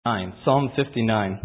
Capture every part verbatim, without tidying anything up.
Psalm fifty-nine.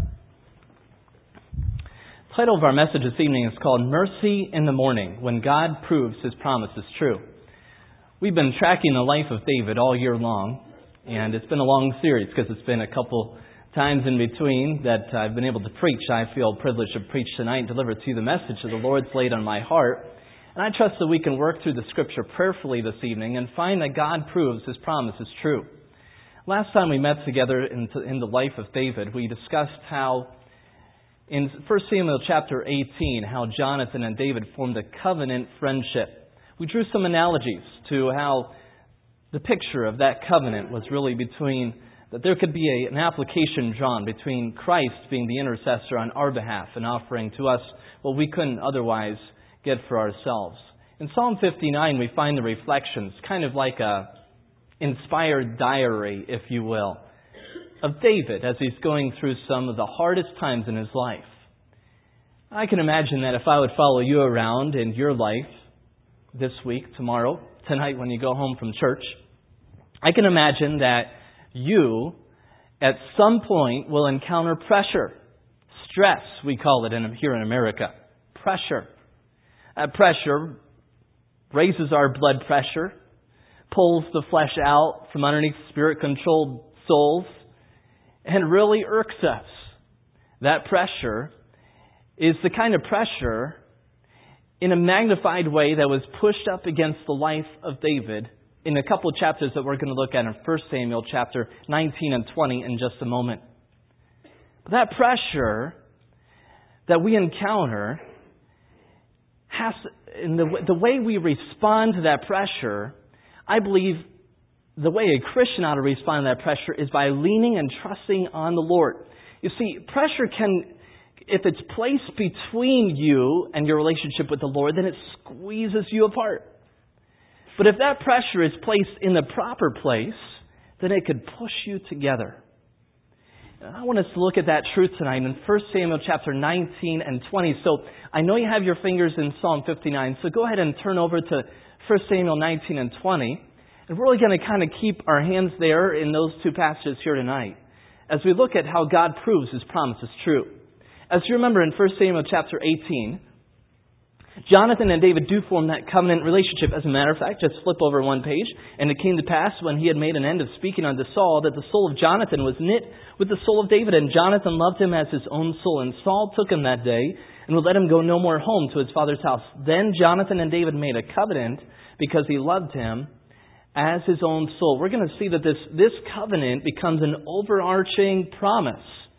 The title of our message this evening is called Mercy in the Morning, when God Proves His Promises True. We've been tracking the life of David all year long, and it's been a long series because it's been a couple times in between that I've been able to preach. I feel privileged to preach tonight and deliver to you the message that the Lord's laid on my heart. And I trust that we can work through the Scripture prayerfully this evening and find that God proves His promises true. Last time we met together in, in the life of David, we discussed how in First Samuel chapter eighteen, how Jonathan and David formed a covenant friendship. We drew some analogies to how the picture of that covenant was really between, that there could be a, an application drawn between Christ being the intercessor on our behalf and offering to us what we couldn't otherwise get for ourselves. In Psalm fifty-nine, we find the reflections, kind of like a inspired diary, if you will, of David as he's going through some of the hardest times in his life. I can imagine that if I would follow you around in your life this week, tomorrow, tonight when you go home from church, I can imagine that you at some point will encounter pressure. Stress, we call it in, here in America. Pressure. Uh, pressure raises our blood pressure, pulls the flesh out from underneath spirit-controlled souls, and really irks us. That pressure is the kind of pressure in a magnified way that was pushed up against the life of David in a couple of chapters that we're going to look at in First Samuel chapter nineteen and twenty in just a moment. But that pressure that we encounter has, in the, the way we respond to that pressure, I believe the way a Christian ought to respond to that pressure is by leaning and trusting on the Lord. You see, pressure can, if it's placed between you and your relationship with the Lord, then it squeezes you apart. But if that pressure is placed in the proper place, then it could push you together. And I want us to look at that truth tonight in First Samuel chapter nineteen and twenty. So I know you have your fingers in Psalm fifty-nine, so go ahead and turn over to First Samuel nineteen and twenty. And we're really going to kind of keep our hands there in those two passages here tonight as we look at how God proves His promises true. As you remember in First Samuel chapter eighteen, Jonathan and David do form that covenant relationship. As a matter of fact, just flip over one page. And it came to pass when he had made an end of speaking unto Saul that the soul of Jonathan was knit with the soul of David. And Jonathan loved him as his own soul. And Saul took him that day and would let him go no more home to his father's house. Then Jonathan and David made a covenant because he loved him as his own soul. We're going to see that this, this covenant becomes an overarching promise.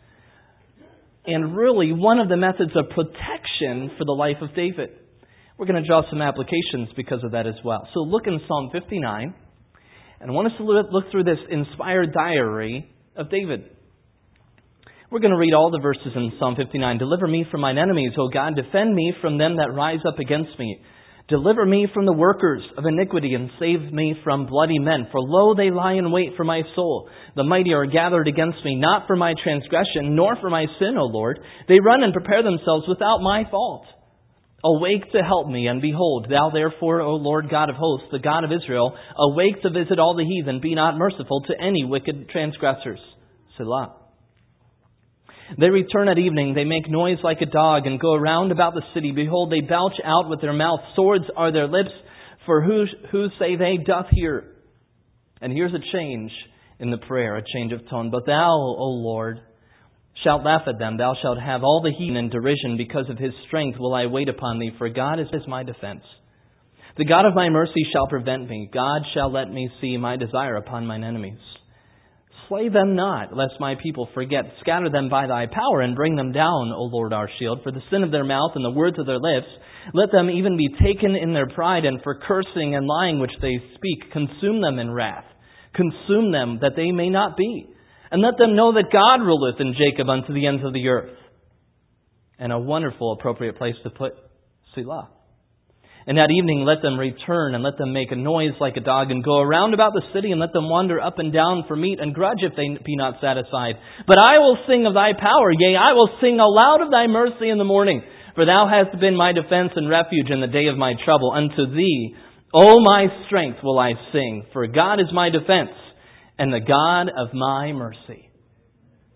And really one of the methods of protection for the life of David. We're going to draw some applications because of that as well. So look in Psalm fifty-nine. And I want us to look through this inspired diary of David. We're going to read all the verses in Psalm fifty-nine. Deliver me from mine enemies, O God. Defend me from them that rise up against me. Deliver me from the workers of iniquity and save me from bloody men. For lo, they lie in wait for my soul. The mighty are gathered against me, not for my transgression, nor for my sin, O Lord. They run and prepare themselves without my fault. Awake to help me, and behold, thou therefore, O Lord God of hosts, the God of Israel, awake to visit all the heathen, be not merciful to any wicked transgressors. Selah. They return at evening, they make noise like a dog, and go around about the city. Behold, they belch out with their mouth, swords are their lips, for who, who say they doth hear. And here's a change in the prayer, a change of tone. But thou, O Lord, shalt laugh at them. Thou shalt have all the heathen in derision. Because of his strength will I wait upon thee, for God is my defense. The God of my mercy shall prevent me. God shall let me see my desire upon mine enemies. Slay them not, lest my people forget. Scatter them by thy power, and bring them down, O Lord our shield. For the sin of their mouth and the words of their lips, let them even be taken in their pride, and for cursing and lying which they speak, consume them in wrath. Consume them, that they may not be. And let them know that God ruleth in Jacob unto the ends of the earth. And a wonderful, appropriate place to put Selah. And that evening let them return, and let them make a noise like a dog, and go around about the city, and let them wander up and down for meat, and grudge if they be not satisfied. But I will sing of thy power, yea, I will sing aloud of thy mercy in the morning. For thou hast been my defense and refuge in the day of my trouble. Unto thee, O my strength, will I sing. For God is my defense, and the God of my mercy.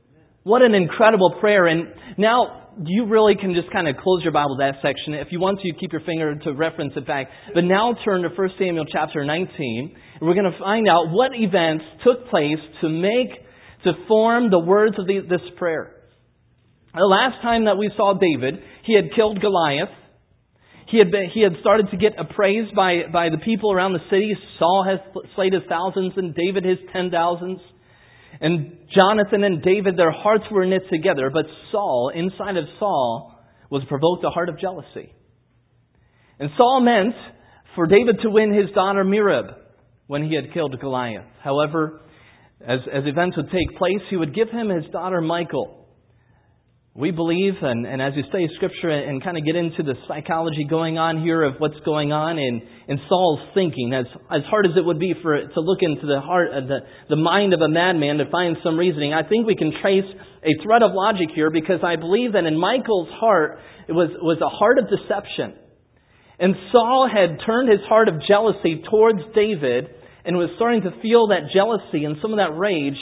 What an incredible prayer. And now you really can just kind of close your Bible to that section. If you want to, you keep your finger to reference it back. But now turn to First Samuel chapter nineteen. And we're going to find out what events took place to make, to form the words of the, this prayer. The last time that we saw David, he had killed Goliath. He had been, he had started to get appraised by, by the people around the city. Saul has slayed his thousands and David his ten thousands. And Jonathan and David, their hearts were knit together. But Saul, inside of Saul, was provoked a heart of jealousy. And Saul meant for David to win his daughter Merab when he had killed Goliath. However, as, as events would take place, he would give him his daughter Michal. We believe, and, and as you study Scripture and kind of get into the psychology going on here of what's going on in, in Saul's thinking, as as hard as it would be for to look into the heart, uh, the, the mind of a madman to find some reasoning, I think we can trace a thread of logic here, because I believe that in Michal's heart, it was, was a heart of deception. And Saul had turned his heart of jealousy towards David and was starting to feel that jealousy and some of that rage.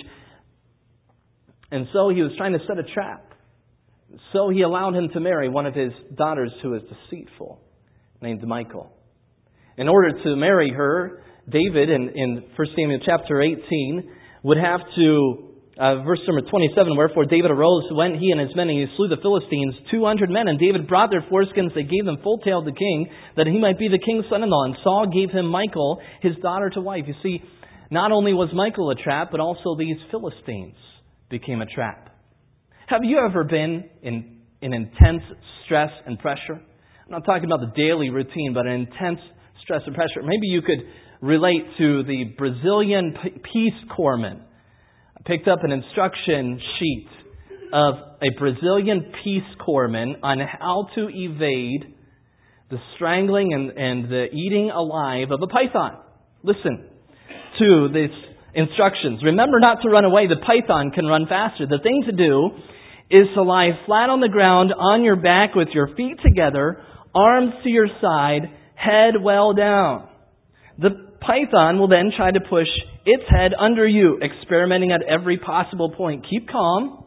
And so he was trying to set a trap. So he allowed him to marry one of his daughters who was deceitful, named Michal. In order to marry her, David, in, in First Samuel chapter eighteen, would have to, uh, verse number twenty-seven, wherefore David arose, went he and his men, and he slew the Philistines, two hundred men. And David brought their foreskins, they gave them full tale to the king, that he might be the king's son-in-law. And Saul gave him Michal, his daughter, to wife. You see, not only was Michal a trap, but also these Philistines became a trap. Have you ever been in, in intense stress and pressure? I'm not talking about the daily routine, but an intense stress and pressure. Maybe you could relate to the Brazilian Peace Corpsmen. I picked up an instruction sheet of a Brazilian Peace Corpsman on how to evade the strangling and, and the eating alive of a python. Listen to these instructions. Remember not to run away. The python can run faster. The thing to do is to lie flat on the ground on your back with your feet together, arms to your side, head well down. The python will then try to push its head under you, experimenting at every possible point. Keep calm.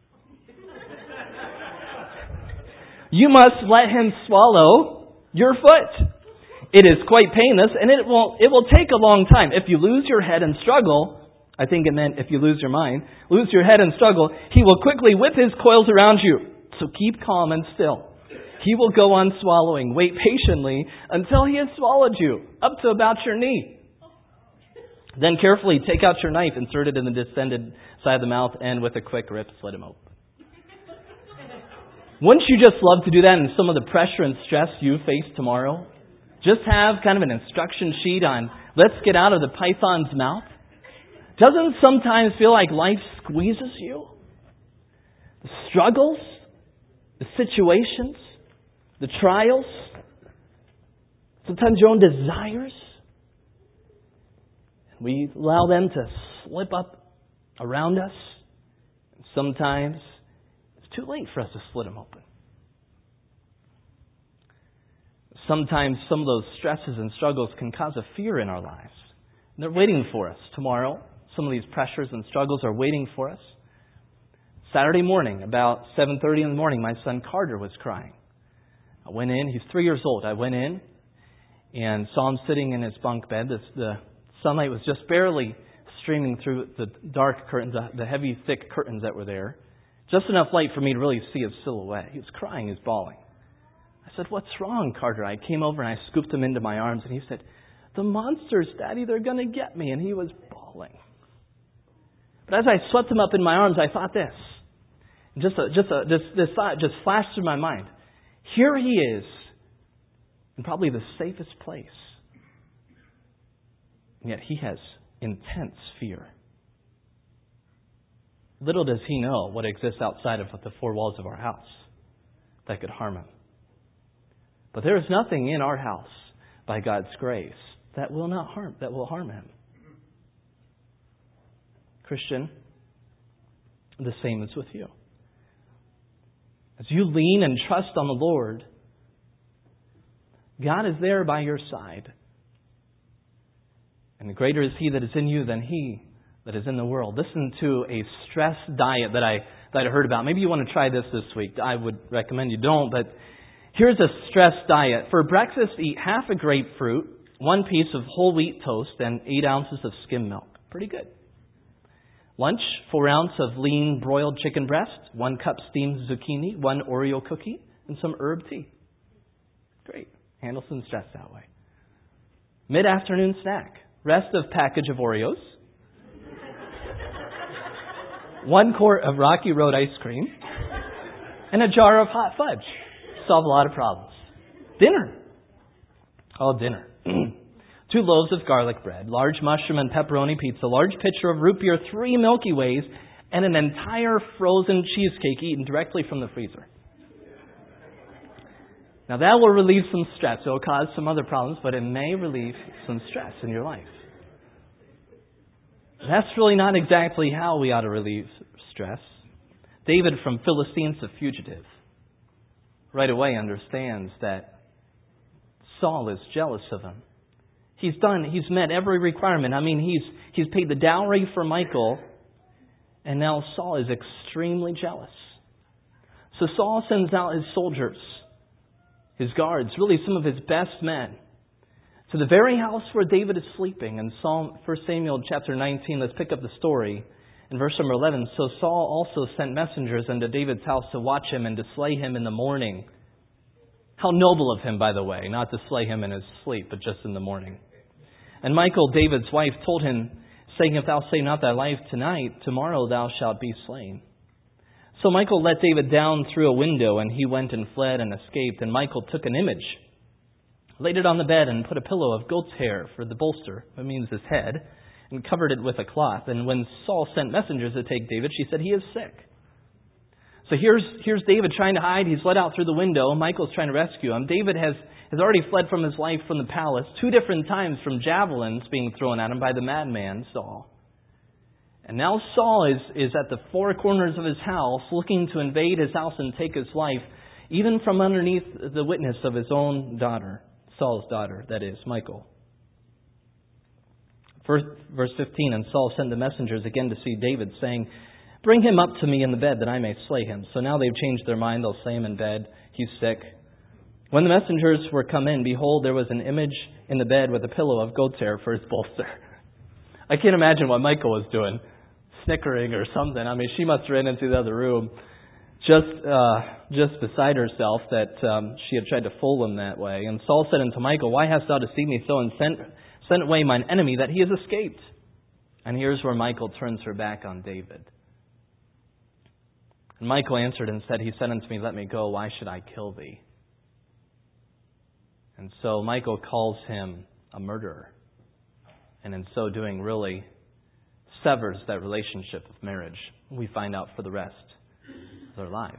You must let him swallow your foot. It is quite painless, and it will it will take a long time. If you lose your head and struggle, I think it meant if you lose your mind, lose your head and struggle, he will quickly whip his coils around you. So keep calm and still. He will go on swallowing. Wait patiently until he has swallowed you, up to about your knee. Then carefully take out your knife, insert it in the distended side of the mouth, and with a quick rip, slit him open. Wouldn't you just love to do that in some of the pressure and stress you face tomorrow? Just have kind of an instruction sheet on, let's get out of the python's mouth. Doesn't it sometimes feel like life squeezes you? The struggles, the situations, the trials, sometimes your own desires. We allow them to slip up around us. Sometimes it's too late for us to slit them open. Sometimes some of those stresses and struggles can cause a fear in our lives. And they're waiting for us tomorrow. Some of these pressures and struggles are waiting for us. Saturday morning, about seven thirty in the morning, my son Carter was crying. I went in. He's three years old. I went in and saw him sitting in his bunk bed. The, the sunlight was just barely streaming through the dark curtains, the, the heavy, thick curtains that were there. Just enough light for me to really see his silhouette. He was crying. He was bawling. I said, "What's wrong, Carter?" I came over and I scooped him into my arms, and he said, "The monsters, Daddy, they're going to get me." And he was bawling. But as I swept him up in my arms, I thought this. Just a, just a, this, this thought just flashed through my mind. Here he is, in probably the safest place. And yet he has intense fear. Little does he know what exists outside of the four walls of our house that could harm him. But there is nothing in our house, by God's grace, that will not harm, that will harm him. Christian, the same is with you. As you lean and trust on the Lord, God is there by your side. And greater is He that is in you than he that is in the world. Listen to a stress diet that I that I heard about. Maybe you want to try this this week. I would recommend you don't, but here's a stress diet. For breakfast, eat half a grapefruit, one piece of whole wheat toast, and eight ounces of skim milk. Pretty good. Lunch, four ounces of lean broiled chicken breast, one cup steamed zucchini, one Oreo cookie, and some herb tea. Great. Handle some stress that way. Mid-afternoon snack. Rest of package of Oreos. One quart of Rocky Road ice cream. And a jar of hot fudge. Solve a lot of problems. Dinner. Oh, dinner. Two loaves of garlic bread, large mushroom and pepperoni pizza, large pitcher of root beer, three Milky Ways, and an entire frozen cheesecake eaten directly from the freezer. Now that will relieve some stress. It will cause some other problems, but it may relieve some stress in your life. That's really not exactly how we ought to relieve stress. David, from Philistines to fugitive, right away understands that Saul is jealous of him. He's done, he's met every requirement. I mean, he's he's paid the dowry for Michal, and now Saul is extremely jealous. So Saul sends out his soldiers, his guards, really some of his best men, to the very house where David is sleeping. In Psalm, First Samuel chapter nineteen, let's pick up the story. In verse number eleven, so Saul also sent messengers unto David's house to watch him and to slay him in the morning. How noble of him, by the way, not to slay him in his sleep, but just in the morning. And Michal, David's wife, told him, saying, if thou save not thy life tonight, tomorrow thou shalt be slain. So Michal let David down through a window, and he went and fled and escaped. And Michal took an image, laid it on the bed, and put a pillow of goat's hair for the bolster, that means his head, and covered it with a cloth. And when Saul sent messengers to take David, she said, he is sick. So here's here's David trying to hide. He's let out through the window. Michael's trying to rescue him. David has, has already fled from his life from the palace two different times from javelins being thrown at him by the madman Saul. And now Saul is, is at the four corners of his house looking to invade his house and take his life, even from underneath the witness of his own daughter, Saul's daughter, that is, Michal. First, verse fifteen, and Saul sent the messengers again to see David, saying, bring him up to me in the bed that I may slay him. So now they've changed their mind. They'll slay him in bed. He's sick. When the messengers were come in, behold, there was an image in the bed with a pillow of goat's hair for his bolster. I can't imagine what Michal was doing, snickering or something. I mean, she must have ran into the other room just uh, just beside herself that um, she had tried to fool him that way. And Saul said unto Michal, why hast thou deceived me so and sent, sent away mine enemy that he has escaped? And here's where Michal turns her back on David. And Michal answered and said, he said unto me, let me go, why should I kill thee? And so Michal calls him a murderer. And in so doing, really severs that relationship of marriage. We find out for the rest of their lives.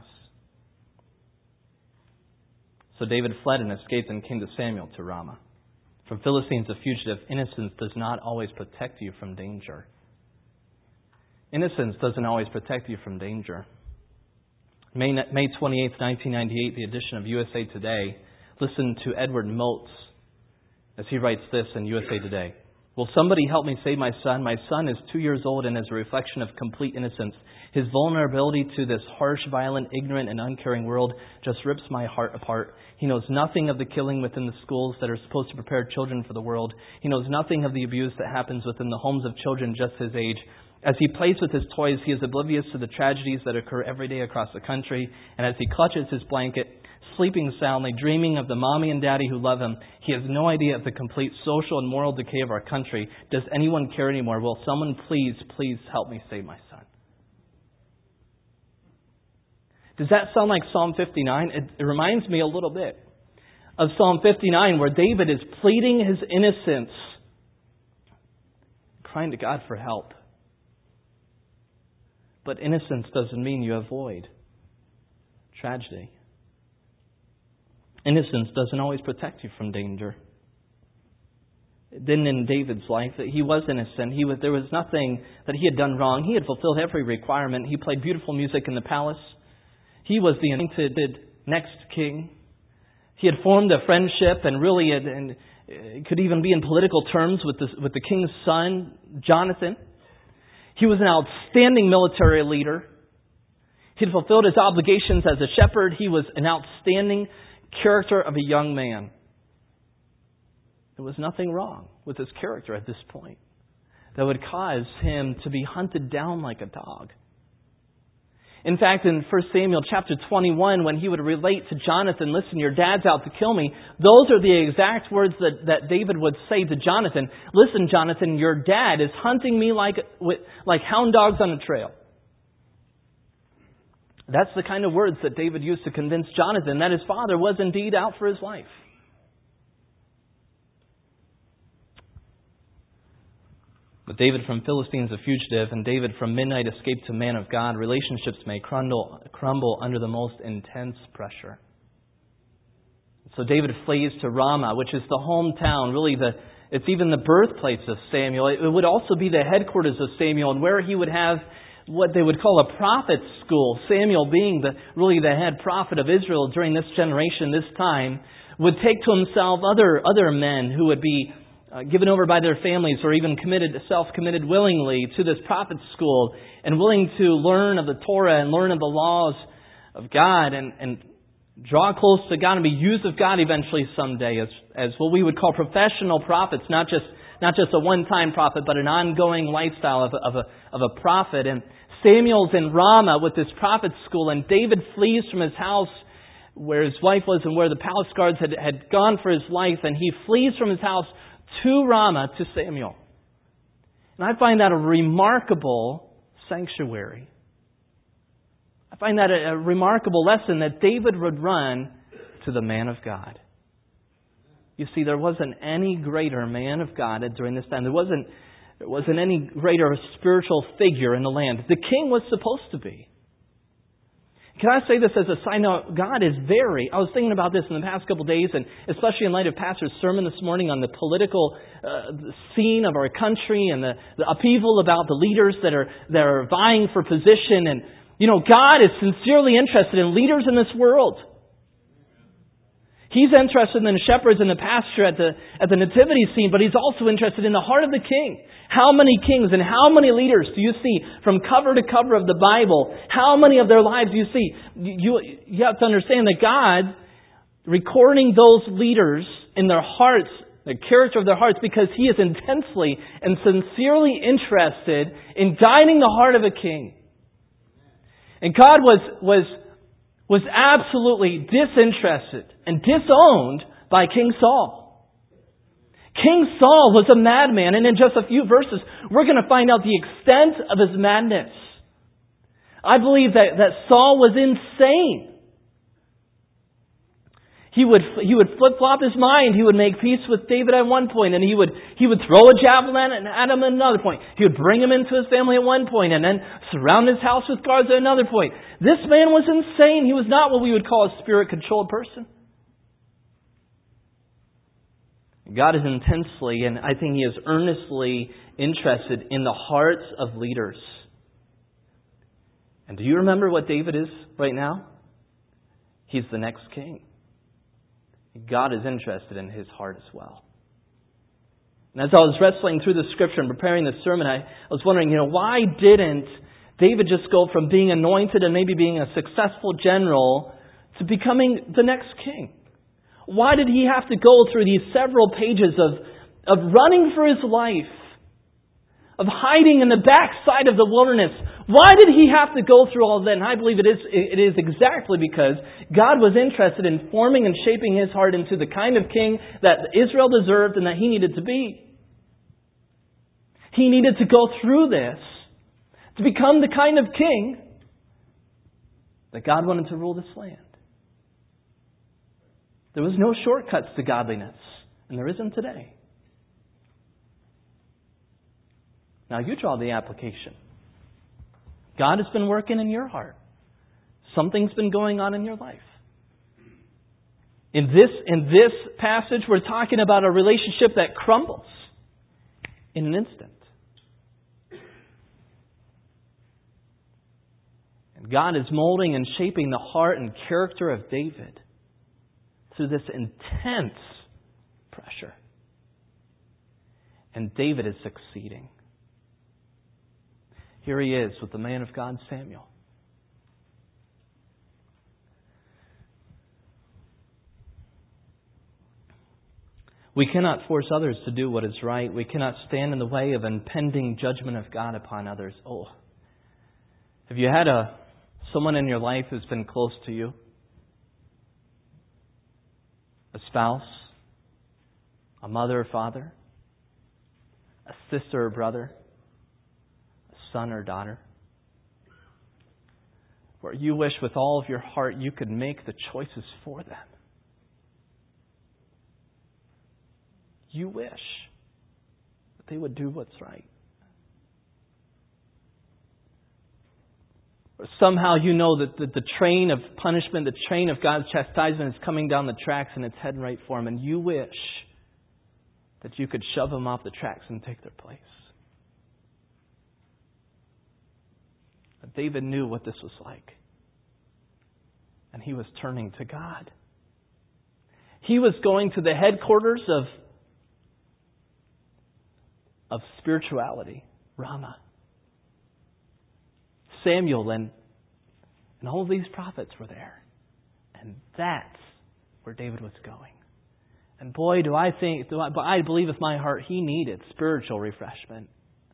So David fled and escaped and came to Samuel to Ramah. From Philistines a fugitive, innocence does not always protect you from danger. Innocence doesn't always protect you from danger. May twenty-eighth, nineteen ninety-eight, the edition of U S A Today. Listen to Edward Motes as he writes this in U S A Today. Will somebody help me save my son? My son is two years old and is a reflection of complete innocence. His vulnerability to this harsh, violent, ignorant, and uncaring world just rips my heart apart. He knows nothing of the killing within the schools that are supposed to prepare children for the world. He knows nothing of the abuse that happens within the homes of children just his age. As he plays with his toys, he is oblivious to the tragedies that occur every day across the country. And as he clutches his blanket, sleeping soundly, dreaming of the mommy and daddy who love him, he has no idea of the complete social and moral decay of our country. Does anyone care anymore? Will someone please, please help me save my son? Does that sound like Psalm fifty-nine? It, it reminds me a little bit of Psalm fifty-nine, where David is pleading his innocence, crying to God for help. But innocence doesn't mean you avoid tragedy. Innocence doesn't always protect you from danger. It didn't in David's life. That he was innocent. He was, there was nothing that he had done wrong. He had fulfilled every requirement. He played beautiful music in the palace. He was the anointed next king. He had formed a friendship and really had, and could even be in political terms with the, with the king's son, Jonathan. He was an outstanding military leader. He had fulfilled his obligations as a shepherd. He was an outstanding character of a young man. There was nothing wrong with his character at this point that would cause him to be hunted down like a dog. In fact, in First Samuel chapter twenty-one, when he would relate to Jonathan, listen, your dad's out to kill me, those are the exact words that, that David would say to Jonathan. Listen, Jonathan, your dad is hunting me like, like hound dogs on a trail. That's the kind of words that David used to convince Jonathan that his father was indeed out for his life. But David from Philistines a fugitive, and David from midnight escaped to man of God. Relationships may crumble, crumble under the most intense pressure. So David flees to Ramah, which is the hometown, really the it's even the birthplace of Samuel. It would also be the headquarters of Samuel, and where he would have what they would call a prophet's school. Samuel, being the really the head prophet of Israel during this generation, this time, would take to himself other other men who would be Uh, given over by their families or even committed, self-committed willingly to this prophet's school and willing to learn of the Torah and learn of the laws of God and, and draw close to God and be used of God eventually someday as, as what we would call professional prophets, not just not just a one-time prophet, but an ongoing lifestyle of a, of a, of a prophet. And Samuel's in Ramah with this prophet's school, and David flees from his house where his wife was and where the palace guards had, had gone for his life, and he flees from his house to Ramah, to Samuel. And I find that a remarkable sanctuary. I find that a, a remarkable lesson that David would run to the man of God. You see, there wasn't any greater man of God during this time. There wasn't, there wasn't any greater spiritual figure in the land. The king was supposed to be. Can I say this as a side note? God is very... I was thinking about this in the past couple of days, and especially in light of Pastor's sermon this morning on the political uh, scene of our country and the, the upheaval about the leaders that are, that are vying for position. And, you know, God is sincerely interested in leaders in this world. He's interested in the shepherds and the pasture at the, at the nativity scene, but He's also interested in the heart of the king. How many kings and how many leaders do you see from cover to cover of the Bible? How many of their lives do you see? You, you have to understand that God, recording those leaders in their hearts, the character of their hearts, because He is intensely and sincerely interested in guiding the heart of a king. And God was, was, was absolutely disinterested and disowned by King Saul. King Saul was a madman, and in just a few verses, we're going to find out the extent of his madness. I believe that, that Saul was insane. He would he would flip-flop his mind. He would make peace with David at one point, and he would he would throw a javelin at him at another point. He would bring him into his family at one point, and then surround his house with guards at another point. This man was insane. He was not what we would call a spirit-controlled person. God is intensely, and I think He is earnestly interested in the hearts of leaders. And do you remember what David is right now? He's the next king. God is interested in his heart as well. And as I was wrestling through the Scripture and preparing this sermon, I, I was wondering, you know, why didn't David just go from being anointed and maybe being a successful general to becoming the next king? Why did he have to go through these several pages of, of running for his life, of hiding in the backside of the wilderness? Why did he have to go through all that? And I believe it is, it is exactly because God was interested in forming and shaping his heart into the kind of king that Israel deserved and that he needed to be. He needed to go through this to become the kind of king that God wanted to rule this land. There was no shortcuts to godliness, and there isn't today. Now you draw the application. God has been working in your heart. Something's been going on in your life. In this, in this passage, we're talking about a relationship that crumbles in an instant. And God is molding and shaping the heart and character of David through this intense pressure. And David is succeeding. Here he is with the man of God, Samuel. We cannot force others to do what is right. We cannot stand in the way of impending judgment of God upon others. Oh, have you had a someone in your life who's been close to you? A spouse? A mother or father? A sister or brother? A son or daughter? Where you wish with all of your heart you could make the choices for them. You wish that they would do what's right. Or somehow you know that the, the train of punishment, the train of God's chastisement is coming down the tracks and it's heading right for them. And you wish that you could shove them off the tracks and take their place. But David knew what this was like. And he was turning to God. He was going to the headquarters of, of spirituality, Ramah. Samuel and, and all of these prophets were there. And that's where David was going. And boy, do I think, do I, but I believe with my heart, he needed spiritual refreshment.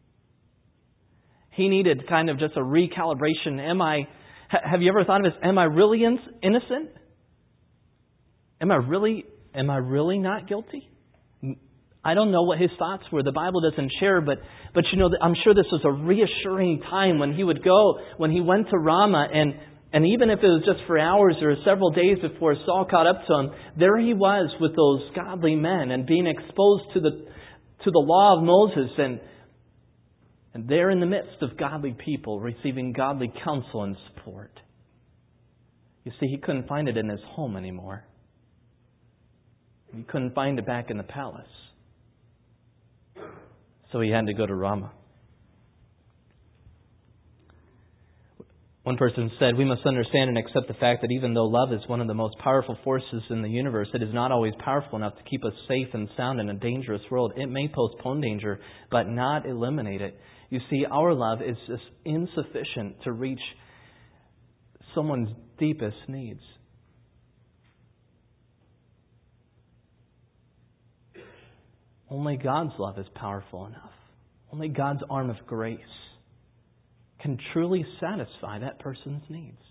He needed kind of just a recalibration. Am I, have you ever thought of this? Am I really innocent? Am I really, am I really not guilty? I don't know what his thoughts were. The Bible doesn't share, but but you know, I'm sure this was a reassuring time when he would go, when he went to Ramah, and and even if it was just for hours or several days before Saul caught up to him, there he was with those godly men and being exposed to the to the law of Moses, and and there in the midst of godly people receiving godly counsel and support. You see, he couldn't find it in his home anymore. He couldn't find it back in the palace. So he had to go to Ramah. One person said, we must understand and accept the fact that even though love is one of the most powerful forces in the universe, it is not always powerful enough to keep us safe and sound in a dangerous world. It may postpone danger, but not eliminate it. You see, our love is just insufficient to reach someone's deepest needs. Only God's love is powerful enough. Only God's arm of grace can truly satisfy that person's needs.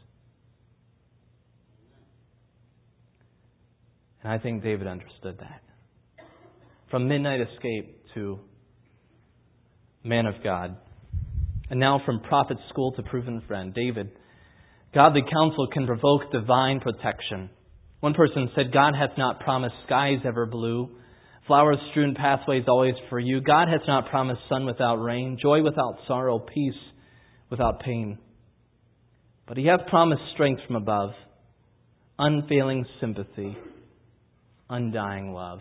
And I think David understood that. From midnight escape to man of God. And now from prophet school to proven friend. David, godly counsel can provoke divine protection. One person said, God hath not promised skies ever blue, flower-strewn pathways always for you. God has not promised sun without rain, joy without sorrow, peace without pain. But He hath promised strength from above, unfailing sympathy, undying love.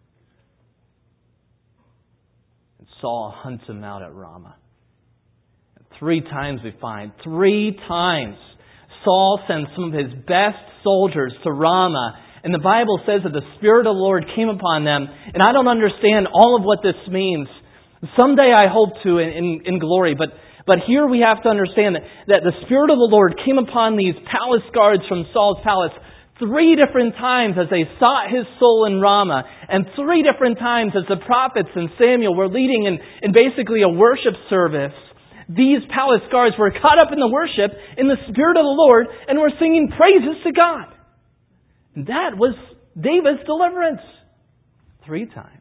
And Saul hunts him out at Ramah. And three times we find, three times, Saul sends some of his best soldiers to Ramah. And the Bible says that the Spirit of the Lord came upon them. And I don't understand all of what this means. Someday I hope to in, in, in glory. But, but here we have to understand that, that the Spirit of the Lord came upon these palace guards from Saul's palace three different times as they sought His soul in Ramah. And three different times as the prophets and Samuel were leading in, in basically a worship service. These palace guards were caught up in the worship in the Spirit of the Lord and were singing praises to God. That was David's deliverance. Three times.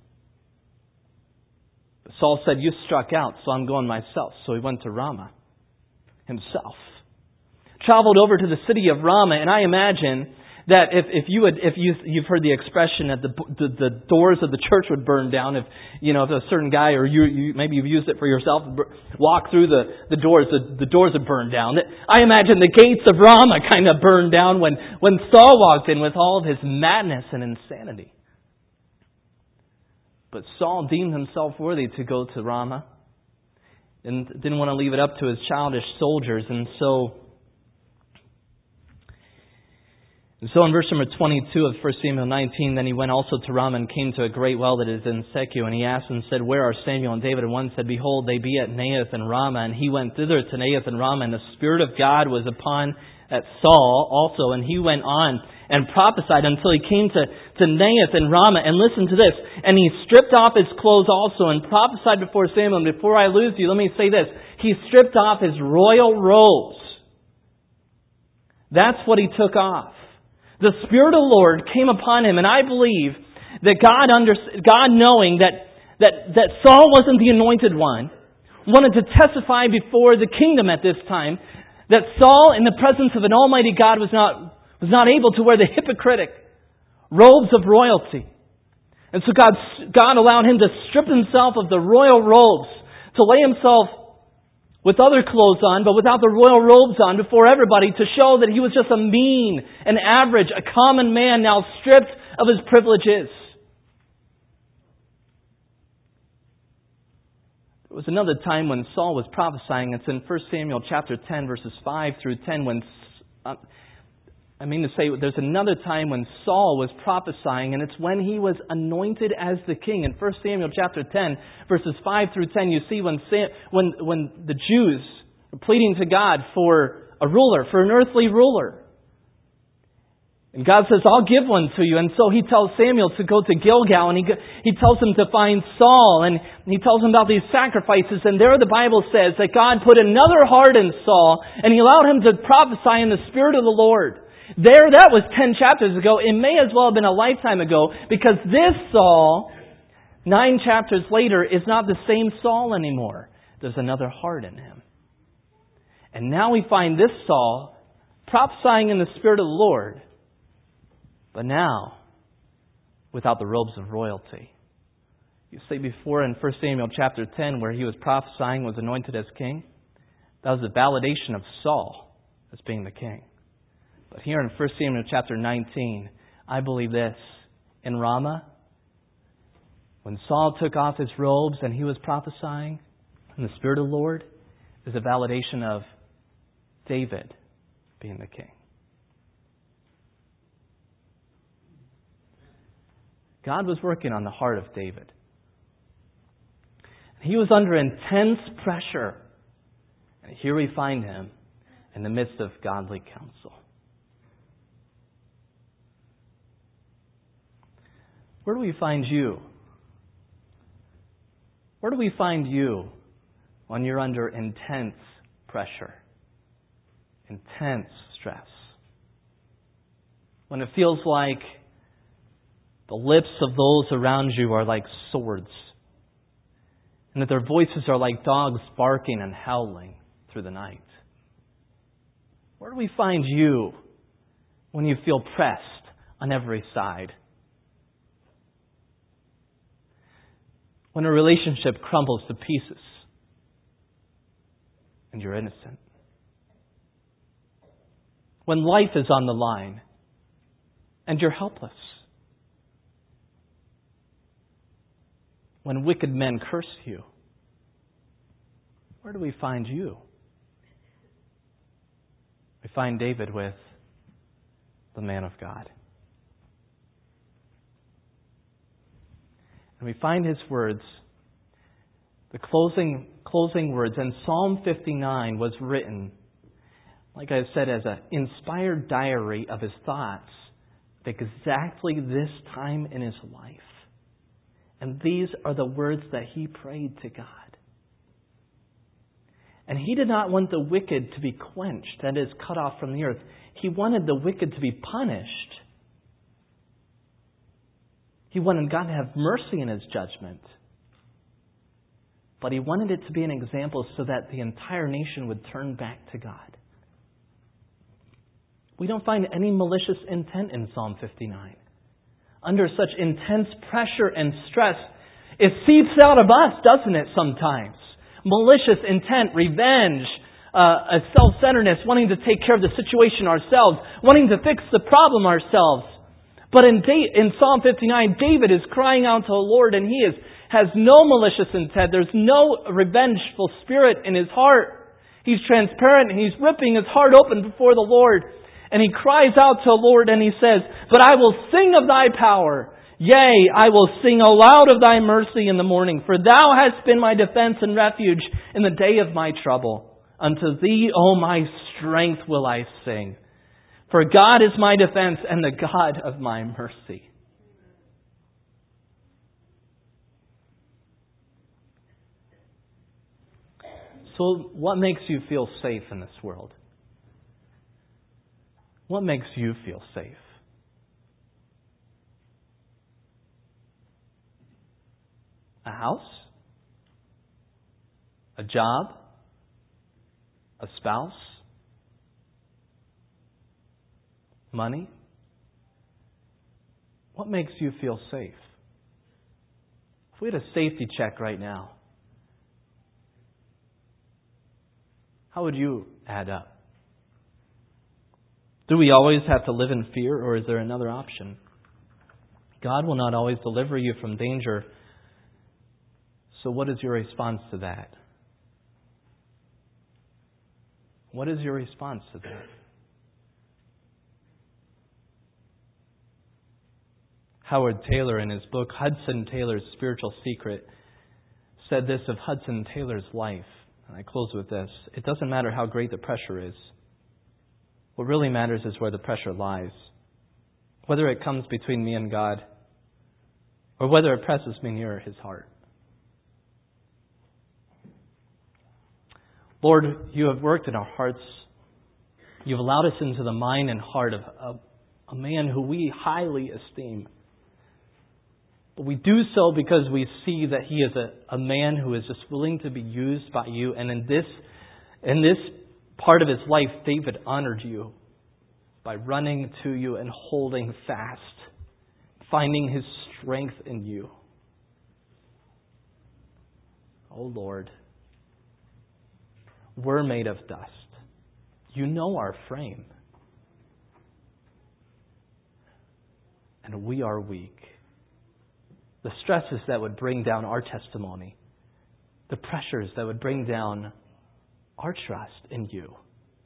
But Saul said, you struck out, so I'm going myself. So he went to Ramah himself. Traveled over to the city of Ramah, and I imagine that if, if you would, if you, you've heard the expression that the, the the doors of the church would burn down if, you know, if a certain guy, or you, you maybe you've used it for yourself, walk through the, the doors, the, the doors would burn down. I imagine the gates of Ramah kind of burned down when, when Saul walked in with all of his madness and insanity. But Saul deemed himself worthy to go to Ramah and didn't want to leave it up to his childish soldiers, and so And so in verse number twenty-two of First Samuel nineteen, then he went also to Ramah and came to a great well that is in Secu. And he asked and said, where are Samuel and David? And one said, behold, they be at Naioth and Ramah. And he went thither to Naioth and Ramah. And the Spirit of God was upon at Saul also, and he went on and prophesied until he came to, to Naioth and Ramah. And listen to this. And he stripped off his clothes also and prophesied before Samuel. And before I lose you, let me say this. He stripped off his royal robes. That's what he took off. The Spirit of the Lord came upon him, and I believe that God, under, God knowing that, that, that Saul wasn't the anointed one, wanted to testify before the kingdom at this time that Saul, in the presence of an almighty God, was not, was not able to wear the hypocritic robes of royalty. And so God, God allowed him to strip himself of the royal robes, to lay himself with other clothes on, but without the royal robes on before everybody, to show that he was just a mean, an average, a common man now stripped of his privileges. There was another time when Saul was prophesying. It's in First Samuel chapter ten, verses five through ten, when, uh, I mean to say, there's another time when Saul was prophesying, and it's when he was anointed as the king. In First Samuel chapter ten, verses five through ten, you see when Sam, when when the Jews are pleading to God for a ruler, for an earthly ruler. And God says, I'll give one to you. And so he tells Samuel to go to Gilgal, and he he tells him to find Saul, and he tells him about these sacrifices. And there the Bible says that God put another heart in Saul, and he allowed him to prophesy in the Spirit of the Lord. There, that was ten chapters ago. It may as well have been a lifetime ago, because this Saul, nine chapters later, is not the same Saul anymore. There's another heart in him. And now we find this Saul prophesying in the Spirit of the Lord, but now without the robes of royalty. You see, before in First Samuel chapter ten, where he was prophesying, was anointed as king, that was the validation of Saul as being the king. But here in First Samuel chapter nineteen, I believe this. In Ramah, when Saul took off his robes and he was prophesying in the Spirit of the Lord, is a validation of David being the king. God was working on the heart of David. He was under intense pressure. And here we find him in the midst of godly counsel. Where do we find you? Where do we find you when you're under intense pressure, intense stress? When it feels like the lips of those around you are like swords, and that their voices are like dogs barking and howling through the night. Where do we find you when you feel pressed on every side? When a relationship crumbles to pieces and you're innocent. When life is on the line and you're helpless. When wicked men curse you. Where do we find you? We find David with the man of God. And we find his words, the closing closing words. And Psalm fifty-nine was written, like I said, as an inspired diary of his thoughts at exactly this time in his life. And these are the words that he prayed to God. And he did not want the wicked to be quenched, that is, cut off from the earth. He wanted the wicked to be punished. He wanted God to have mercy in his judgment. But he wanted it to be an example so that the entire nation would turn back to God. We don't find any malicious intent in Psalm fifty-nine. Under such intense pressure and stress, it seeps out of us, doesn't it, sometimes? Malicious intent, revenge, uh, a self-centeredness, wanting to take care of the situation ourselves, wanting to fix the problem ourselves. But in, da- in Psalm fifty-nine, David is crying out to the Lord, and he is, has no malicious intent. There's no revengeful spirit in his heart. He's transparent, and he's ripping his heart open before the Lord. And he cries out to the Lord and he says, "But I will sing of thy power. Yea, I will sing aloud of thy mercy in the morning. For thou hast been my defense and refuge in the day of my trouble. Unto Thee, O my strength, will I sing. For God is my defense and the God of my mercy. So what makes you feel safe in this world? What makes you feel safe? A house? A job? A spouse? Money? What makes you feel safe? If we had a safety check right now, how would you add up? Do we always have to live in fear, or is there another option? God will not always deliver you from danger. So what is your response to that? What is your response to that? Howard Taylor, in his book Hudson Taylor's Spiritual Secret, said this of Hudson Taylor's life. And I close with this. It doesn't matter how great the pressure is. What really matters is where the pressure lies. Whether it comes between me and God, or whether it presses me nearer His heart. Lord, You have worked in our hearts. You've allowed us into the mind and heart of a, a man who we highly esteem. But we do so because we see that he is a, a man who is just willing to be used by You. And in this, in this part of his life, David honored You by running to You and holding fast, finding his strength in You. Oh Lord, we're made of dust. You know our frame. And we are weak. The stresses that would bring down our testimony, the pressures that would bring down our trust in You.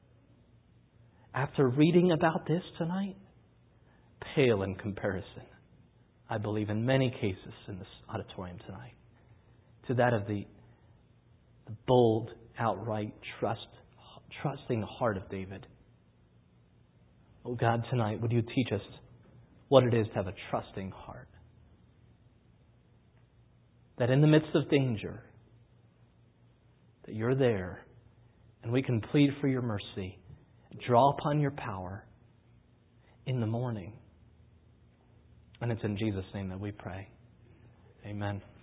After reading about this tonight, pale in comparison, I believe, in many cases in this auditorium tonight, to that of the, the bold, outright trust, trusting heart of David. Oh God, tonight, would You teach us what it is to have a trusting heart? That in the midst of danger, that You're there, and we can plead for Your mercy, draw upon Your power in the morning. And it's in Jesus' name that we pray. Amen.